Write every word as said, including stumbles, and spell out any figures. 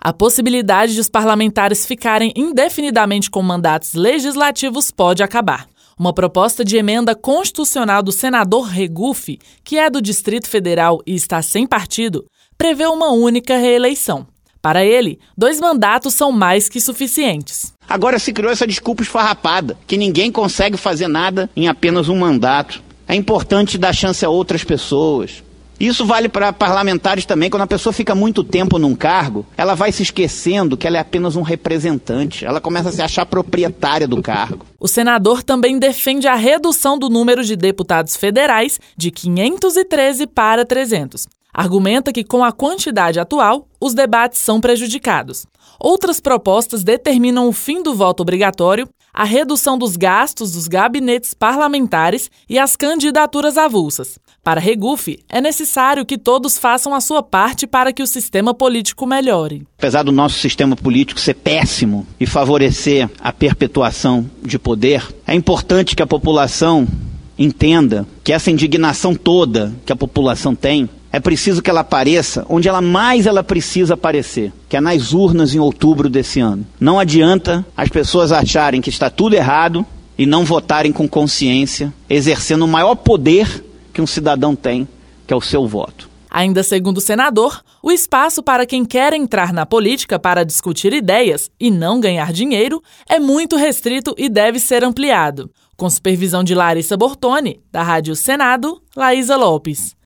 A possibilidade de os parlamentares ficarem indefinidamente com mandatos legislativos pode acabar. Uma proposta de emenda constitucional do senador Regufe, que é do Distrito Federal e está sem partido, prevê uma única reeleição. Para ele, dois mandatos são mais que suficientes. Agora se criou essa desculpa esfarrapada, que ninguém consegue fazer nada em apenas um mandato. É importante dar chance a outras pessoas. Isso vale para parlamentares também. Quando a pessoa fica muito tempo num cargo, ela vai se esquecendo que ela é apenas um representante. Ela começa a se achar proprietária do cargo. O senador também defende a redução do número de deputados federais de quinhentos e treze para trezentos. Argumenta que, com a quantidade atual, os debates são prejudicados. Outras propostas determinam o fim do voto obrigatório, a redução dos gastos dos gabinetes parlamentares e as candidaturas avulsas. Para Regufe, é necessário que todos façam a sua parte para que o sistema político melhore. Apesar do nosso sistema político ser péssimo e favorecer a perpetuação de poder, é importante que a população entenda que essa indignação toda que a população tem, é preciso que ela apareça onde ela mais ela precisa aparecer, que é nas urnas em outubro desse ano. Não adianta as pessoas acharem que está tudo errado e não votarem com consciência, exercendo o maior poder que um cidadão tem, que é o seu voto. Ainda segundo o senador, o espaço para quem quer entrar na política para discutir ideias e não ganhar dinheiro é muito restrito e deve ser ampliado. Com supervisão de Larissa Bortoni, da Rádio Senado, Laísa Lopes.